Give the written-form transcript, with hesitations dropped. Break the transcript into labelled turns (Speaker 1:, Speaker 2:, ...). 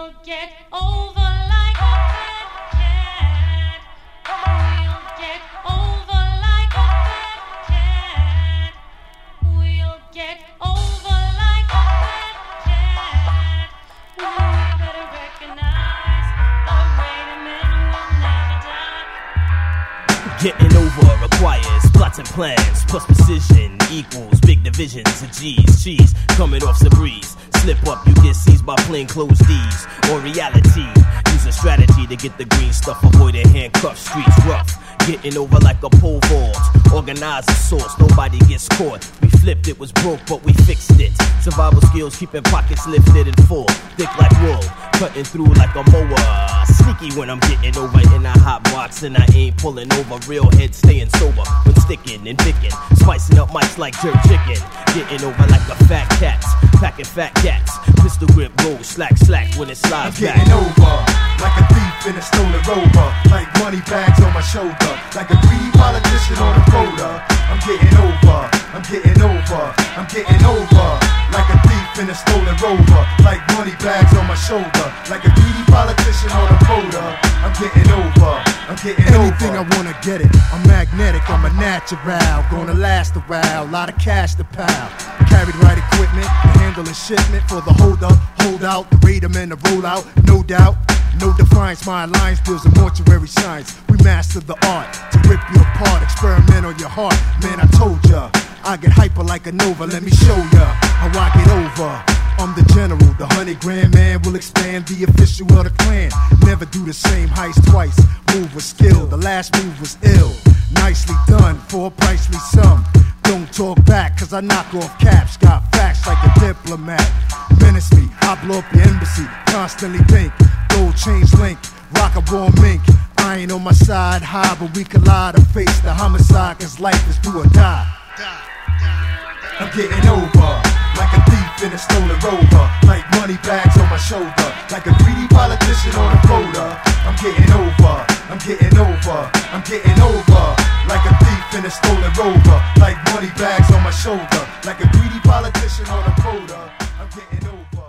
Speaker 1: We'll get over like a fat cat. We'll get over like a fat cat. We'll get over like a fat cat. We better recognize the waiting men will never die.
Speaker 2: Getting over requires plots and plans, plus precision equals big divisions of G's. Cheese coming off the breeze. Slip up, you get seized by plainclothes D's. Or reality, use a strategy to get the green stuff, avoiding handcuffs, streets rough. Getting over like a pole vault, organized a source, nobody gets caught. We flipped, it was broke, but we fixed it. Survival skills, keeping pockets lifted and full, thick like wool, cutting through like a mower. Sneaky when I'm getting over in a hot box, and I ain't pulling over. Real head staying sober when sticking and picking, spicing up mics like jerk chicken. Getting over like a fat cat, packing fat cats. Pistol grip goes slack when it slides back.
Speaker 3: I'm getting over like a thief in a stolen rover, like money bags on my shoulder, like a greedy politician on a quota. I'm getting over, I'm getting over, I'm getting over like a thief in a stolen rover, like money bags on my shoulder, like a greedy politician on a quota. I'm getting over, I'm getting
Speaker 4: anything
Speaker 3: over.
Speaker 4: I wanna get it. I'm magnetic, I'm a natural, gonna last a while, lot of cash to pile. Carried right equipment, to handle a shipment for the hold up, hold out, the rate 'em and the roll out, no doubt. No defiance, my alliance builds a mortuary science. We master the art to rip you apart, experiment on your heart. Man, I told ya, I get hyper like a nova. Let me show ya how I get over. I'm the general, the 100-grand man will expand the official of the clan. Never do the same heist twice. Move with skill, the last move was ill. Nicely done for a pricely sum. Don't talk back, cause I knock off caps. Got facts like a diplomat. Menace me, I blow up your embassy. Constantly think, gold change link, rock a raw mink. I ain't on my side high, but we collide and face the homicide, cause life is do or die.
Speaker 3: I'm getting over like a thief in a stolen rover, like money bags on my shoulder, like a greedy politician on a quota. I'm getting over, I'm getting over, I'm getting over like a thief in a stolen rover, like money bags on my shoulder, like a greedy politician on a quota. I'm getting over.